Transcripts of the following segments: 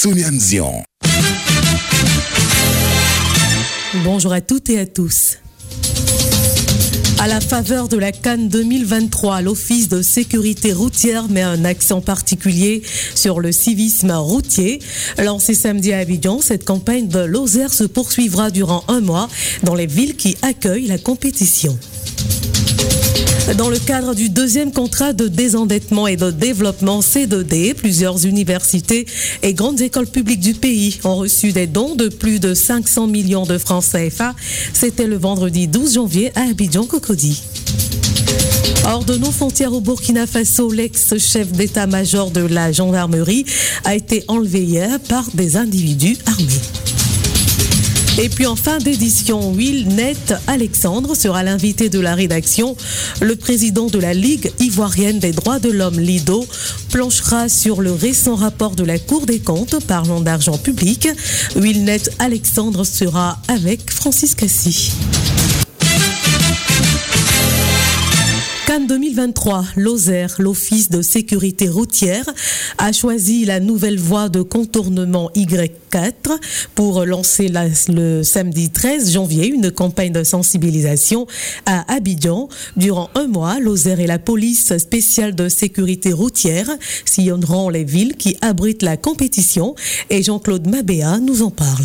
Sonia Nzian. Bonjour à toutes et à tous. À la faveur de la Cannes 2023, l'Office de sécurité routière met un accent particulier sur le civisme routier. Lancée samedi à Abidjan, cette campagne de Lozère se poursuivra durant un mois dans les villes qui accueillent la compétition. Dans le cadre du deuxième contrat de désendettement et de développement C2D, plusieurs universités et grandes écoles publiques du pays ont reçu des dons de plus de 500 millions de francs CFA. C'était le vendredi 12 janvier à Abidjan-Cocody. Hors de nos frontières au Burkina Faso, l'ex-chef d'état-major de la gendarmerie a été enlevé hier par des individus armés. Et puis en fin d'édition, Wilnet Alexandre sera l'invité de la rédaction. Le président de la Ligue ivoirienne des droits de l'homme, Lido, planchera sur le récent rapport de la Cour des comptes parlant d'argent public. Wilnet Alexandre sera avec Francis Cassi. Cannes 2023, Lozère, l'Office de sécurité routière, a choisi la nouvelle voie de contournement Y4 pour lancer le samedi 13 janvier une campagne de sensibilisation à Abidjan. Durant un mois, Lozère et la police spéciale de sécurité routière sillonneront les villes qui abritent la compétition et Jean-Claude Mabéa nous en parle.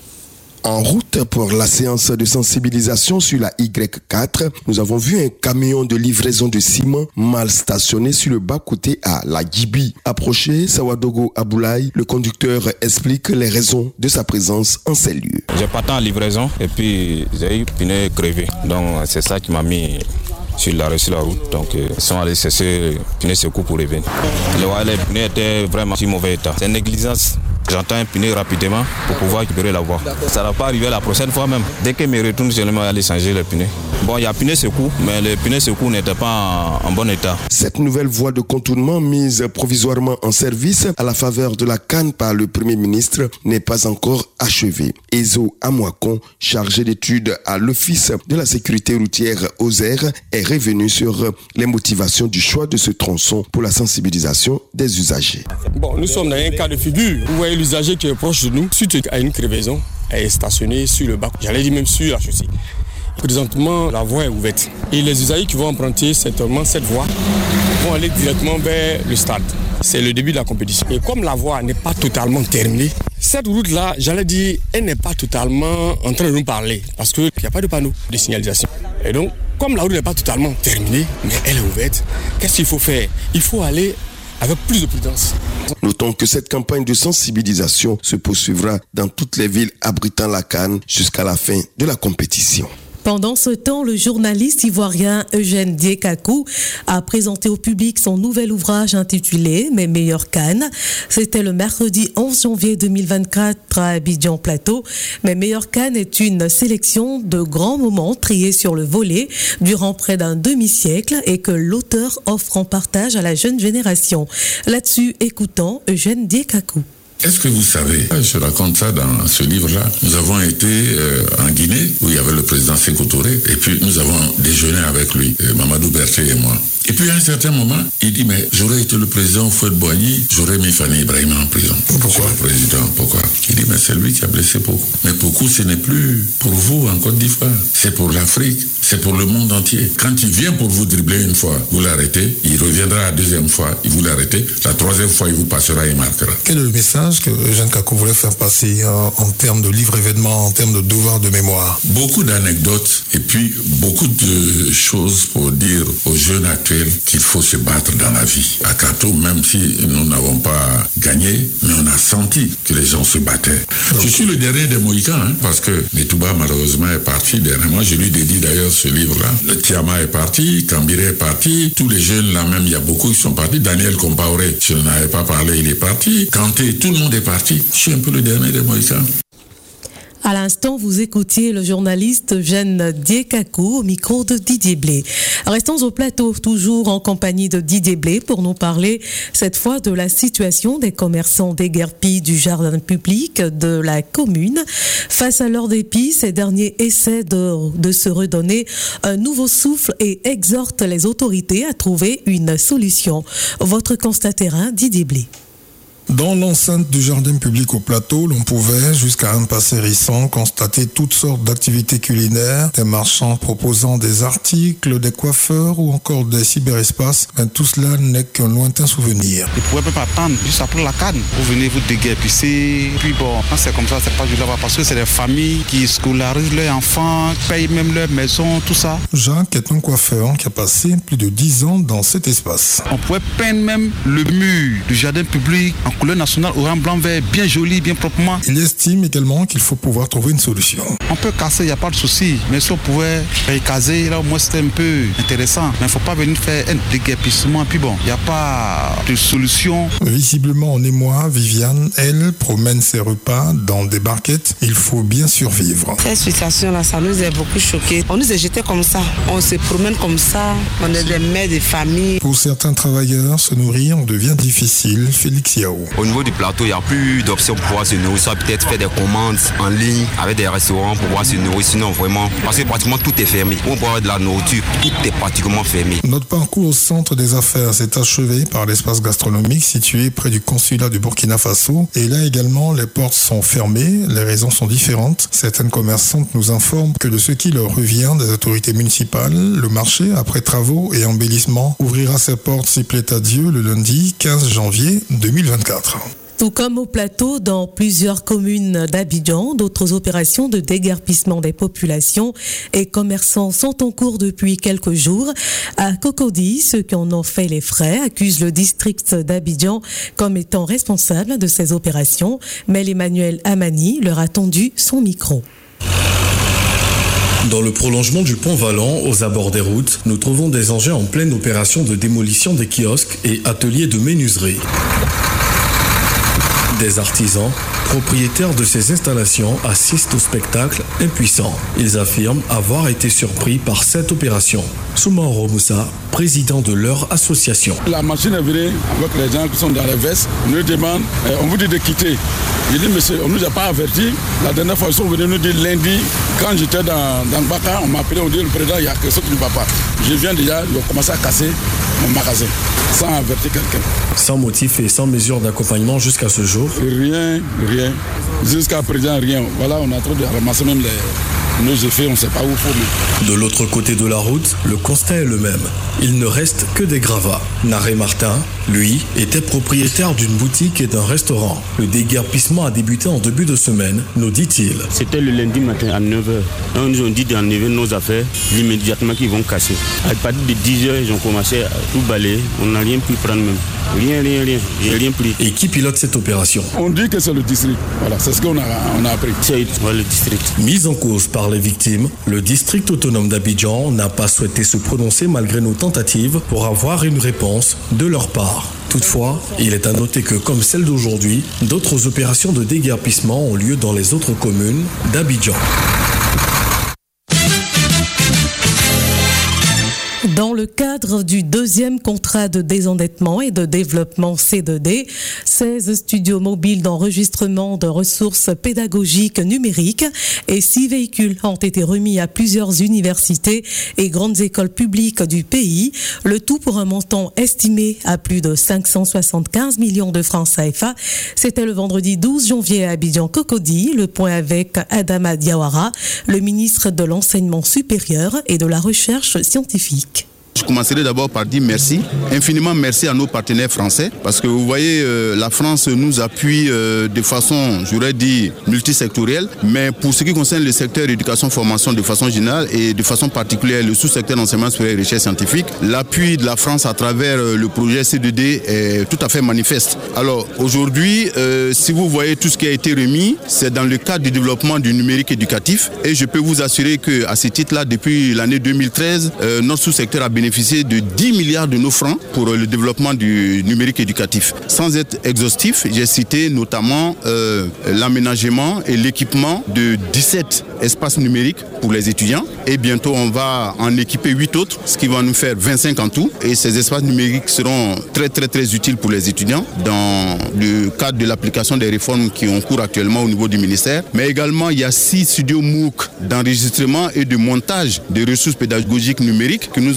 En route pour la séance de sensibilisation sur la Y4, nous avons vu un camion de livraison de ciment mal stationné sur le bas-côté à la Gibi. Approché, Sawadogo Aboulaye, le conducteur explique les raisons de sa présence en ces lieux. J'ai parti en livraison et puis j'ai eu pneu crevé. Donc c'est ça qui m'a mis sur la route. Donc ils sont allés chercher pneu secours pour revenir. Les pneus étaient vraiment en mauvais état. C'est une négligence. J'entends un pneu rapidement pour pouvoir récupérer la voie. Ça ne va pas arriver la prochaine fois même. Dès que me retourne, je vais aller changer le pneu. Bon, il y a pneu secours, mais le pneu secours n'était pas en bon état. Cette nouvelle voie de contournement mise provisoirement en service à la faveur de la Cannes par le Premier ministre n'est pas encore achevée. Ezo Amouakon, chargé d'études à l'Office de la sécurité routière Lozère, est revenu sur les motivations du choix de ce tronçon pour la sensibilisation des usagers. Bon, nous sommes dans un cas de figure. Vous voyez l'usager qui est proche de nous, suite à une crevaison, est stationné sur le bas, j'allais dire même sur la chaussée. Présentement, la voie est ouverte. Et les usagers qui vont emprunter certainement cette voie vont aller directement vers le stade. C'est le début de la compétition. Et comme la voie n'est pas totalement terminée, cette route-là, j'allais dire, elle n'est pas totalement en train de nous parler. Parce qu'il n'y a pas de panneau de signalisation. Et donc, comme la route n'est pas totalement terminée, mais elle est ouverte, qu'est-ce qu'il faut faire? Il faut aller avec plus de prudence. Notons que cette campagne de sensibilisation se poursuivra dans toutes les villes abritant la Cannes jusqu'à la fin de la compétition. Pendant ce temps, le journaliste ivoirien Eugène Diekakou a présenté au public son nouvel ouvrage intitulé « Mes meilleures cannes ». C'était le mercredi 11 janvier 2024 à Abidjan Plateau. « Mes meilleures cannes » est une sélection de grands moments triés sur le volet durant près d'un demi-siècle et que l'auteur offre en partage à la jeune génération. Là-dessus, écoutons Eugène Diekakou. Est-ce que vous savez, je raconte ça dans ce livre-là, nous avons été en Guinée, où il y avait le président Sékou Touré, et puis nous avons déjeuné avec lui, Mamadou Berté et moi. Et puis à un certain moment, il dit, mais j'aurais été le président Houphouët-Boigny, j'aurais mis Fanny Ibrahima en prison. Pourquoi le président? Pourquoi? Il dit, mais c'est lui qui a blessé Pokou. Mais Pokou, ce n'est plus pour vous en Côte d'Ivoire, c'est pour l'Afrique, c'est pour le monde entier. Quand il vient pour vous dribbler une fois, vous l'arrêtez, il reviendra la deuxième fois, il vous l'arrêtez, la troisième fois, il vous passera et marquera. Quel est le message que Eugène Diekakou voulait faire passer en termes de livre-événement, en termes de devoir de mémoire? Beaucoup d'anecdotes et puis beaucoup de choses pour dire aux jeunes actuels qu'il faut se battre dans la vie. À Kato, même si nous n'avons pas gagné, mais on a senti que les gens se battaient. Je suis le dernier des Mohicans, parce que Netouba malheureusement est parti dernièrement. Je lui dédie d'ailleurs ce livre-là. Le Tiama est parti, Kambiré est parti, tous les jeunes là même, il y a beaucoup qui sont partis. Daniel Compaoré, je n'en avais pas parlé, il est parti. Kanté, tout le monde est parti. Je suis un peu le dernier des Mohicans. À l'instant, vous écoutiez le journaliste Eugène Diekakou au micro de Didier Blé. Restons au plateau, toujours en compagnie de Didier Blé, pour nous parler cette fois de la situation des commerçants déguerpis du jardin public de la commune. Face à leur dépit, ces derniers essaient de se redonner un nouveau souffle et exhortent les autorités à trouver une solution. Votre constat terrain, Didier Blé. Dans l'enceinte du jardin public au Plateau, l'on pouvait, jusqu'à un passé récent, constater toutes sortes d'activités culinaires, des marchands proposant des articles, des coiffeurs ou encore des cyberespaces. Mais tout cela n'est qu'un lointain souvenir. Vous pouvez même attendre juste après la canne. Vous venez vous déguerpisser. Puis bon, quand c'est comme ça, c'est pas du là-bas parce que c'est des familles qui scolarisent leurs enfants, payent même leur maison, tout ça. Jacques est un coiffeur qui a passé plus de 10 ans dans cet espace. On pouvait peindre même le mur du jardin public en couleur nationale, orange, blanc, vert, bien joli, bien proprement. Il estime également qu'il faut pouvoir trouver une solution. On peut casser, il n'y a pas de souci. Mais si on pouvait caser, là au moins c'était un peu intéressant. Mais il ne faut pas venir faire un déguerpissement. Puis bon, il n'y a pas de solution. Visiblement en émoi, Viviane, elle, promène ses repas dans des barquettes. Il faut bien survivre. Cette situation-là, ça nous a beaucoup choqués. On nous a jetés comme ça. On se promène comme ça. On est des mères de famille. Pour certains travailleurs, se nourrir devient difficile. Félix Yao. Au niveau du plateau, il n'y a plus d'options pour pouvoir se nourrir. Soit peut-être faire des commandes en ligne avec des restaurants pour pouvoir se nourrir. Sinon, vraiment, parce que pratiquement tout est fermé. On peut avoir de la nourriture, tout est pratiquement fermé. Notre parcours au centre des affaires s'est achevé par l'espace gastronomique situé près du consulat du Burkina Faso. Et là également, les portes sont fermées. Les raisons sont différentes. Certaines commerçantes nous informent que de ce qui leur revient des autorités municipales, le marché, après travaux et embellissements, ouvrira ses portes s'il plaît à Dieu le lundi 15 janvier 2024. Tout comme au Plateau, dans plusieurs communes d'Abidjan, d'autres opérations de déguerpissement des populations et commerçants sont en cours depuis quelques jours. À Cocody, ceux qui en ont fait les frais accusent le district d'Abidjan comme étant responsable de ces opérations. Mais Emmanuel Amani leur a tendu son micro. Dans le prolongement du pont Valent, aux abords des routes, nous trouvons des engins en pleine opération de démolition des kiosques et ateliers de menuiserie. Des artisans, propriétaires de ces installations, assistent au spectacle impuissants. Ils affirment avoir été surpris par cette opération. Soumaro Moussa, président de leur association. La machine est venue avec les gens qui sont dans les vestes. On nous demande, on vous dit de quitter. Je dis, monsieur, on ne nous a pas averti. La dernière fois, ils sont venus nous dire lundi, quand j'étais dans Baka, on m'a appelé, on dit, le président, il y a quelque chose qui ne va pas. Je viens déjà, ils ont commencé à casser mon magasin, sans avertir quelqu'un. Sans motif et sans mesure d'accompagnement jusqu'à ce jour. Rien. Jusqu'à présent, rien. Voilà, on a trop de ramasser même nos effets, on ne sait pas où il faut. De l'autre côté de la route, le constat est le même. Il ne reste que des gravats. Naré Martin, lui, était propriétaire d'une boutique et d'un restaurant. Le déguerpissement a débuté en début de semaine, nous dit-il. C'était le lundi matin à 9h. On nous a dit d'enlever nos affaires immédiatement qu'ils vont casser. À partir de 10h, ils ont commencé à tout balayer. On n'a rien pu prendre même. Rien. J'ai rien pris. Et qui pilote cette opération? On dit que c'est le district. Voilà, c'est ce qu'on a appris. C'est le district. Mise en cause par les victimes, le district autonome d'Abidjan n'a pas souhaité se prononcer malgré nos tentatives pour avoir une réponse de leur part. Toutefois, il est à noter que, comme celle d'aujourd'hui, d'autres opérations de déguerpissement ont lieu dans les autres communes d'Abidjan. Dans le cadre du deuxième contrat de désendettement et de développement C2D, 16 studios mobiles d'enregistrement de ressources pédagogiques numériques et 6 véhicules ont été remis à plusieurs universités et grandes écoles publiques du pays, le tout pour un montant estimé à plus de 575 millions de francs CFA. C'était le vendredi 12 janvier à Abidjan-Cocody, le point avec Adama Diawara, le ministre de l'Enseignement supérieur et de la Recherche scientifique. Je commencerai d'abord par dire merci, infiniment merci à nos partenaires français, parce que vous voyez, la France nous appuie de façon, j'aurais dit, multisectorielle, mais pour ce qui concerne le secteur éducation-formation de façon générale et de façon particulière le sous-secteur d'enseignement supérieur et recherche scientifique, l'appui de la France à travers le projet C2D est tout à fait manifeste. Alors aujourd'hui, si vous voyez tout ce qui a été remis, c'est dans le cadre du développement du numérique éducatif, et je peux vous assurer qu'à ce titre-là, depuis l'année 2013, notre sous-secteur a bénéficié de 10 milliards de nos francs pour le développement du numérique éducatif. Sans être exhaustif, j'ai cité notamment l'aménagement et l'équipement de 17 espaces numériques pour les étudiants. Et bientôt, on va en équiper 8 autres, ce qui va nous faire 25 en tout. Et ces espaces numériques seront très utiles pour les étudiants dans le cadre de l'application des réformes qui ont cours actuellement au niveau du ministère. Mais également, il y a 6 studios MOOC d'enregistrement et de montage des ressources pédagogiques numériques que nous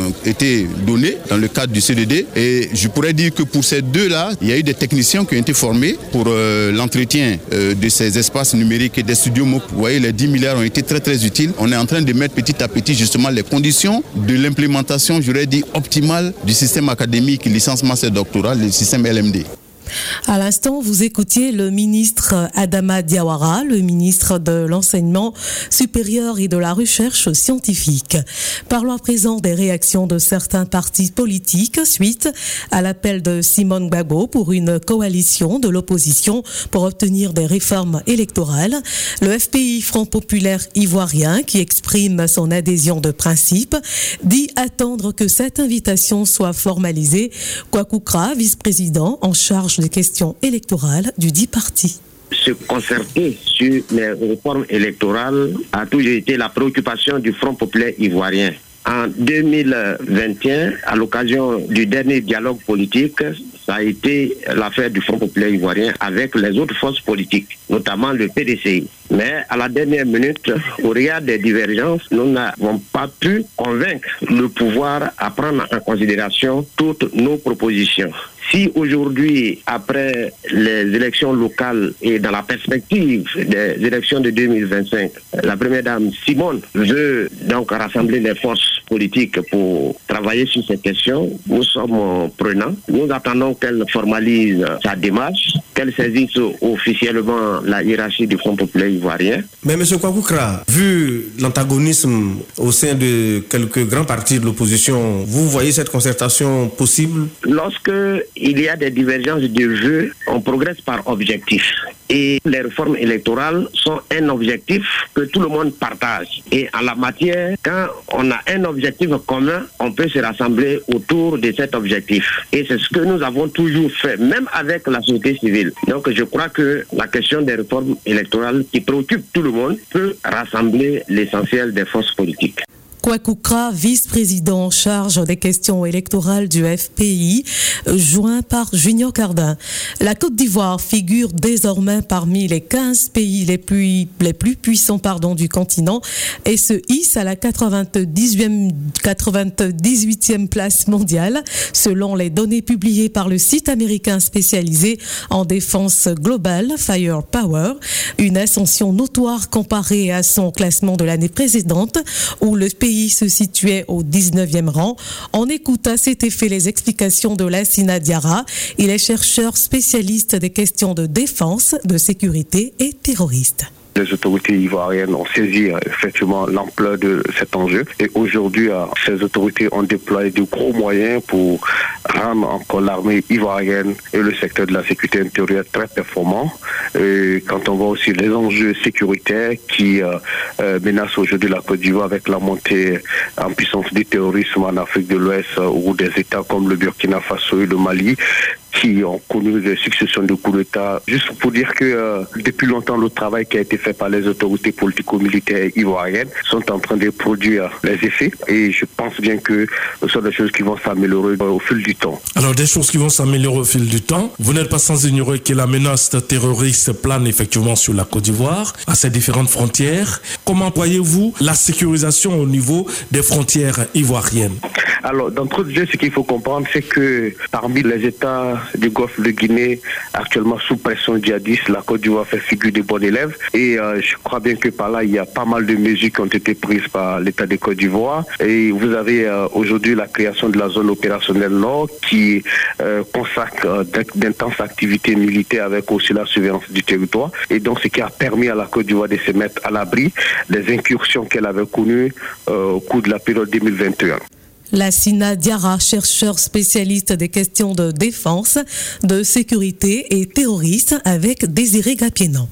été donnés dans le cadre du CDD. Et je pourrais dire que pour ces deux-là, il y a eu des techniciens qui ont été formés pour l'entretien de ces espaces numériques et des studios MOOC. Vous voyez, les 10 milliards ont été très très utiles. On est en train de mettre petit à petit justement les conditions de l'implémentation, j'aurais dit, optimale du système académique, licence, master, doctorat, le système LMD. À l'instant, vous écoutiez le ministre Adama Diawara, le ministre de l'Enseignement supérieur et de la Recherche scientifique. Parlons à présent des réactions de certains partis politiques suite à l'appel de Simone Gbagbo pour une coalition de l'opposition pour obtenir des réformes électorales. Le FPI, Front Populaire Ivoirien, qui exprime son adhésion de principe, dit attendre que cette invitation soit formalisée. Kwakoukra, vice-président en charge des questions électorales du dit parti. Se concerter sur les réformes électorales a toujours été la préoccupation du Front Populaire Ivoirien. En 2021, à l'occasion du dernier dialogue politique, ça a été l'affaire du Front Populaire Ivoirien avec les autres forces politiques, notamment le PDCI. Mais à la dernière minute, au regard des divergences, nous n'avons pas pu convaincre le pouvoir à prendre en considération toutes nos propositions. Si aujourd'hui, après les élections locales et dans la perspective des élections de 2025, la première dame Simone veut donc rassembler les forces politiques pour travailler sur ces questions, nous sommes prenants. Nous attendons qu'elle formalise sa démarche, qu'elle saisisse officiellement la hiérarchie du Front Populaire Ivoirien. Mais M. Kwakoukra, vu l'antagonisme au sein de quelques grands partis de l'opposition, vous voyez cette concertation possible? Lorsque il y a des divergences de vue, on progresse par objectif. Et les réformes électorales sont un objectif que tout le monde partage. Et en la matière, quand on a un objectif commun, on peut se rassembler autour de cet objectif. Et c'est ce que nous avons toujours fait, même avec la société civile. Donc je crois que la question des réformes électorales qui préoccupe tout le monde peut rassembler l'essentiel des forces politiques. Kwakoukra, vice-président en charge des questions électorales du FPI, joint par Junior Cardin. La Côte d'Ivoire figure désormais parmi les 15 pays les plus puissants du continent et se hisse à la 98e place mondiale, selon les données publiées par le site américain spécialisé en défense globale Firepower. Une ascension notoire comparée à son classement de l'année précédente, où le pays se situait au 19e rang. On écoute à cet effet les explications de Lassina Diarra. Il est chercheur spécialiste des questions de défense, de sécurité et terroriste. Les autorités ivoiriennes ont saisi effectivement l'ampleur de cet enjeu et aujourd'hui ces autorités ont déployé de gros moyens pour rendre encore l'armée ivoirienne et le secteur de la sécurité intérieure très performants. Et quand on voit aussi les enjeux sécuritaires qui menacent aujourd'hui la Côte d'Ivoire avec la montée en puissance du terrorisme en Afrique de l'Ouest ou des États comme le Burkina Faso et le Mali, qui ont connu des successions de coups d'État. Juste pour dire que depuis longtemps, le travail qui a été fait par les autorités politico-militaires ivoiriennes sont en train de produire les effets. Et je pense bien que ce sont des choses qui vont s'améliorer au fil du temps. Alors, des choses qui vont s'améliorer au fil du temps. Vous n'êtes pas sans ignorer que la menace terroriste plane effectivement sur la Côte d'Ivoire, à ses différentes frontières. Comment voyez-vous la sécurisation au niveau des frontières ivoiriennes? Alors, d'entre deux, ce qu'il faut comprendre, c'est que parmi les États du Golfe de Guinée, actuellement sous pression djihadiste, la Côte d'Ivoire fait figure de bon élève. Et je crois bien que par là, il y a pas mal de mesures qui ont été prises par l'État de Côte d'Ivoire. Et vous avez aujourd'hui la création de la zone opérationnelle Nord qui consacre d'intenses activités militaires avec aussi la surveillance du territoire. Et donc, ce qui a permis à la Côte d'Ivoire de se mettre à l'abri des incursions qu'elle avait connues au cours de la période 2021. Lassina Diarra, chercheur spécialiste des questions de défense, de sécurité et terroriste avec Désiré Gapienan.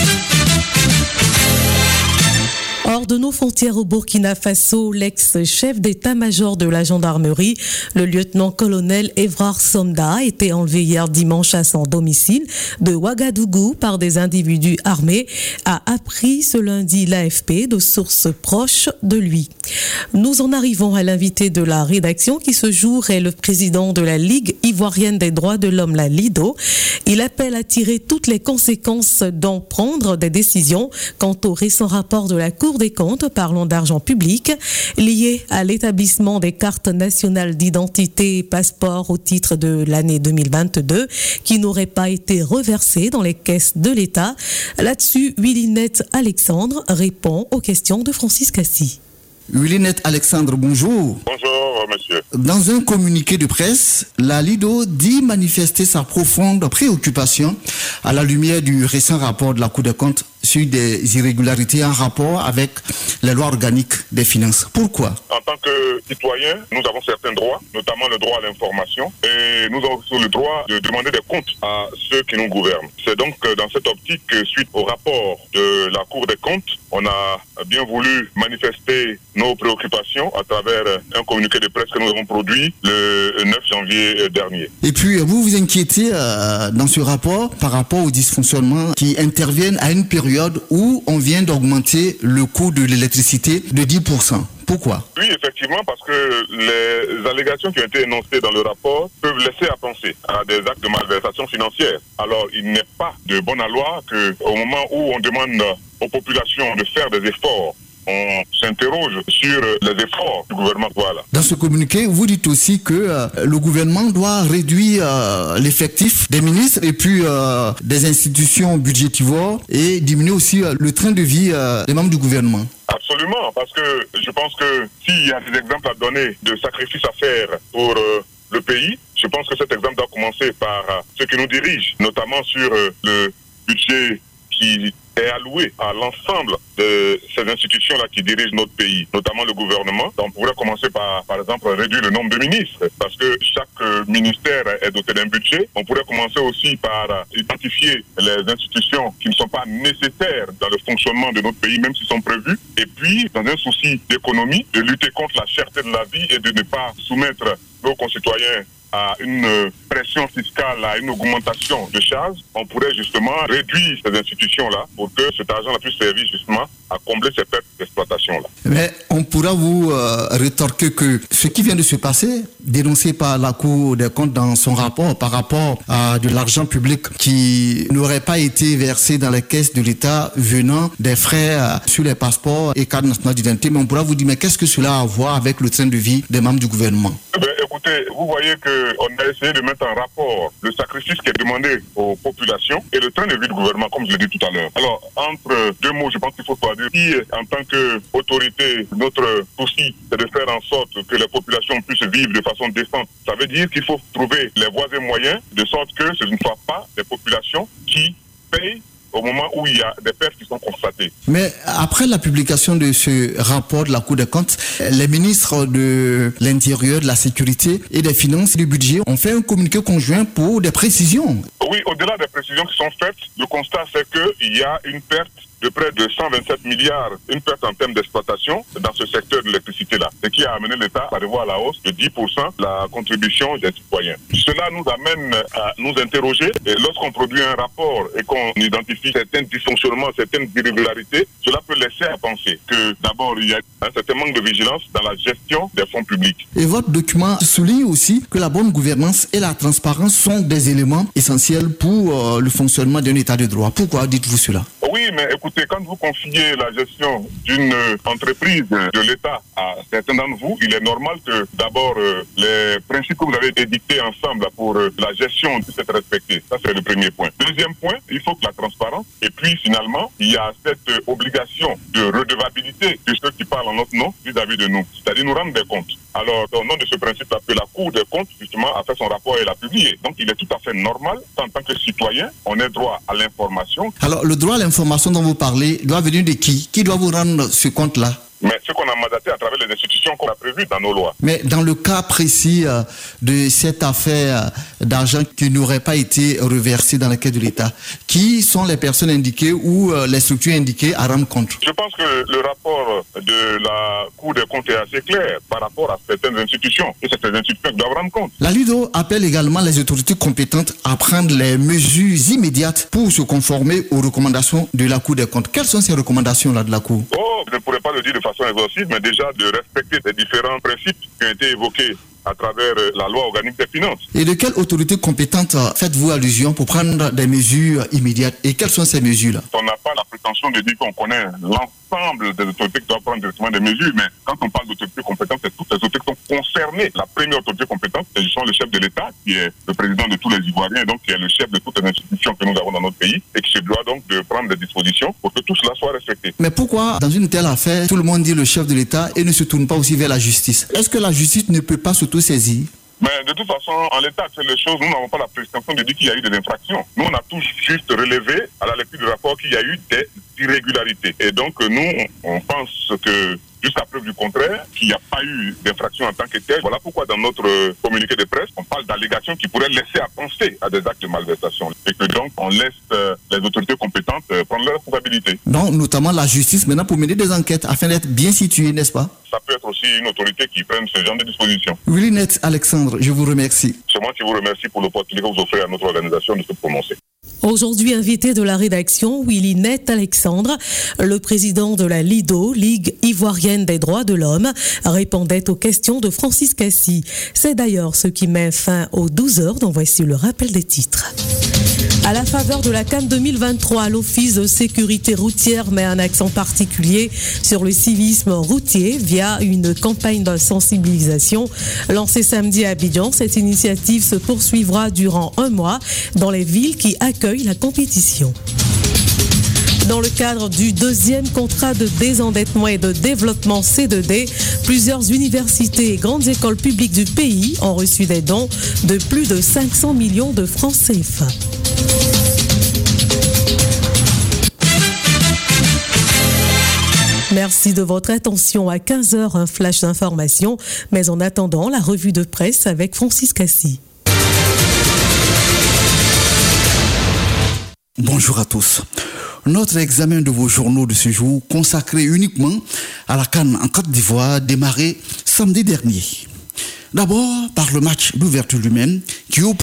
Hors de nos frontières au Burkina Faso, l'ex-chef d'état-major de la gendarmerie, le lieutenant-colonel Évrard Somda, était enlevé hier dimanche à son domicile de Ouagadougou par des individus armés, a appris ce lundi l'AFP de sources proches de lui. Nous en arrivons à l'invité de la rédaction qui ce jour est le président de la Ligue ivoirienne des droits de l'homme, la LIDO. Il appelle à tirer toutes les conséquences d'en prendre des décisions quant au récent rapport de la Cour Cour des comptes, parlant d'argent public lié à l'établissement des cartes nationales d'identité et passeports au titre de l'année 2022 qui n'auraient pas été reversés dans les caisses de l'État. Là-dessus, Willinette Alexandre répond aux questions de Francis Cassi. Willinette Alexandre, bonjour. Bonjour, monsieur. Dans un communiqué de presse, la LIDO dit manifester sa profonde préoccupation à la lumière du récent rapport de la Cour des comptes sur des irrégularités en rapport avec les lois organiques des finances. Pourquoi ? En tant que citoyens, nous avons certains droits, notamment le droit à l'information, et nous avons aussi le droit de demander des comptes à ceux qui nous gouvernent. C'est donc dans cette optique que, suite au rapport de la Cour des comptes, on a bien voulu manifester nos préoccupations à travers un communiqué de presse que nous avons produit le 9 janvier dernier. Et puis, vous vous inquiétez dans ce rapport par rapport aux dysfonctionnements qui interviennent à une période où on vient d'augmenter le coût de l'électricité de 10%. Pourquoi ? Oui, effectivement, parce que les allégations qui ont été énoncées dans le rapport peuvent laisser à penser à des actes de malversation financière. Alors, il n'est pas de bonne loi qu'au moment où on demande aux populations de faire des efforts, on s'interroge sur les efforts du gouvernement. Voilà. Dans ce communiqué, vous dites aussi que le gouvernement doit réduire l'effectif des ministres et puis des institutions budgétivores et diminuer aussi le train de vie des membres du gouvernement. Absolument, parce que je pense que s'il y a des exemples à donner de sacrifices à faire pour le pays, je pense que cet exemple doit commencer par ceux qui nous dirigent, notamment sur le budget qui est alloué à l'ensemble de ces institutions-là qui dirigent notre pays, notamment le gouvernement. On pourrait commencer par exemple, réduire le nombre de ministres, parce que chaque ministère est doté d'un budget. On pourrait commencer aussi par identifier les institutions qui ne sont pas nécessaires dans le fonctionnement de notre pays, même s'ils sont prévus. Et puis, dans un souci d'économie, de lutter contre la cherté de la vie et de ne pas soumettre nos concitoyens à une pression fiscale, à une augmentation de charges, on pourrait justement réduire ces institutions-là pour que cet argent-là puisse servir justement à combler ces pertes d'exploitation-là. Mais on pourra vous rétorquer que ce qui vient de se passer, dénoncé par la Cour des comptes dans son rapport par rapport à de l'argent public qui n'aurait pas été versé dans les caisses de l'État venant des frais sur les passeports et cartes nationales d'identité, mais on pourra vous dire, mais qu'est-ce que cela a à voir avec le train de vie des membres du gouvernement ? Écoutez, vous voyez qu'on a essayé de mettre en rapport le sacrifice qui est demandé aux populations et le train de vie du gouvernement, comme je l'ai dit tout à l'heure. Alors, entre deux mots, je pense qu'il faut choisir. Si, en tant qu'autorité, notre souci, c'est de faire en sorte que les populations puissent vivre de façon décente, ça veut dire qu'il faut trouver les voies et moyens de sorte que ce ne soit pas les populations qui payent au moment où il y a des pertes qui sont constatées. Mais après la publication de ce rapport de la Cour des comptes, les ministres de l'Intérieur, de la Sécurité et des Finances et du Budget ont fait un communiqué conjoint pour des précisions. Oui, au-delà des précisions qui sont faites, le constat c'est qu'il y a une perte de près de 127 milliards, une perte en termes d'exploitation dans ce secteur de l'électricité-là, ce qui a amené l'État à revoir à la hausse de 10% la contribution des citoyens. Cela nous amène à nous interroger et lorsqu'on produit un rapport et qu'on identifie certains dysfonctionnements, certaines irrégularités, cela peut laisser à penser que d'abord il y a un certain manque de vigilance dans la gestion des fonds publics. Et votre document souligne aussi que la bonne gouvernance et la transparence sont des éléments essentiels pour le fonctionnement d'un État de droit. Pourquoi dites-vous cela ? Oui, mais écoutez, quand vous confiez la gestion d'une entreprise de l'État à certains d'entre vous, il est normal que d'abord les principes que vous avez édictés ensemble pour la gestion puissent être respectés. Ça, c'est le premier point. Deuxième point, il faut que la transparence. Et puis finalement, il y a cette obligation de redevabilité de ceux qui parlent en notre nom vis-à-vis de nous. C'est-à-dire nous rendre des comptes. Alors, au nom de ce principe-là, que la Cour des comptes, justement, a fait son rapport et l'a publié. Donc, il est tout à fait normal qu'en tant que citoyen, on ait droit à l'information. Alors, le droit à l'information dont vous parlez doit venir de qui ? Qui doit vous rendre ce compte-là ? Mais ce qu'on a mandaté à travers les institutions qu'on a prévues dans nos lois. Mais dans le cas précis de cette affaire d'argent qui n'aurait pas été reversé dans la caisse de l'État, qui sont les personnes indiquées ou les structures indiquées à rendre compte ? Je pense que le rapport de la Cour des comptes est assez clair par rapport à certaines institutions. Et certaines institutions doivent rendre compte. La LIDO appelle également les autorités compétentes à prendre les mesures immédiates pour se conformer aux recommandations de la Cour des comptes. Quelles sont ces recommandations-là de la Cour ? Je ne pourrais pas le dire de façon exhaustive, mais déjà de respecter les différents principes qui ont été évoqués à travers la loi organique des finances. Et de quelle autorité compétente faites-vous allusion pour prendre des mesures immédiates? Et quelles sont ces mesures-là? On n'a pas la prétention de dire qu'on connaît l'ensemble des autorités qui doivent prendre directement des mesures, mais quand on parle d'autorités compétentes, c'est toutes les autorités qui sont concernées. La première autorité compétente, c'est justement le chef de l'État, qui est le président de tous les Ivoiriens, donc qui est le chef de toutes les institutions que nous avons dans notre pays, et qui se doit donc de prendre des dispositions pour que tout cela soit respecté. Mais pourquoi, dans une telle affaire, tout le monde dit le chef de l'État et ne se tourne pas aussi vers la justice? Est-ce que la justice ne peut pas s'auto-saisir? Mais de toute façon, en l'état actuel des choses, nous n'avons pas la prétention de dire qu'il y a eu des infractions. Nous, on a tout juste relevé, à la lecture du rapport, qu'il y a eu des irrégularités. Et donc, nous, on pense que, jusqu'à preuve du contraire, qu'il n'y a pas eu d'infraction en tant que telle. Voilà pourquoi, dans notre communiqué de presse, on parle d'allégations qui pourraient laisser à penser à des actes de malversation. Et que donc, on laisse les autorités compétentes prendre leurs responsabilités. Donc, notamment la justice, maintenant, pour mener des enquêtes, afin d'être bien située, n'est-ce pas? Ça peut être aussi une autorité qui prenne ce genre de dispositions. Willinette Alexandre, je vous remercie. C'est moi qui vous remercie pour l'opportunité que vous offrez à notre organisation de se prononcer. Aujourd'hui invité de la rédaction, Willinette Alexandre, le président de la LIDO, Ligue ivoirienne des droits de l'homme, répondait aux questions de Francis Cassi. C'est d'ailleurs ce qui met fin aux 12h, dont voici le rappel des titres. À la faveur de la CAN 2023, l'Office de sécurité routière met un accent particulier sur le civisme routier via une campagne de sensibilisation lancée samedi à Abidjan. Cette initiative se poursuivra durant un mois dans les villes qui accueillent la compétition. Dans le cadre du deuxième contrat de désendettement et de développement C2D, plusieurs universités et grandes écoles publiques du pays ont reçu des dons de plus de 500 millions de francs CFA. Merci de votre attention. À 15h, un flash d'information. Mais en attendant, la revue de presse avec Francis Cassi. Bonjour à tous. Notre examen de vos journaux de ce jour, consacré uniquement à la CAN en Côte d'Ivoire, démarré samedi dernier. D'abord par le match d'ouverture lui-même qui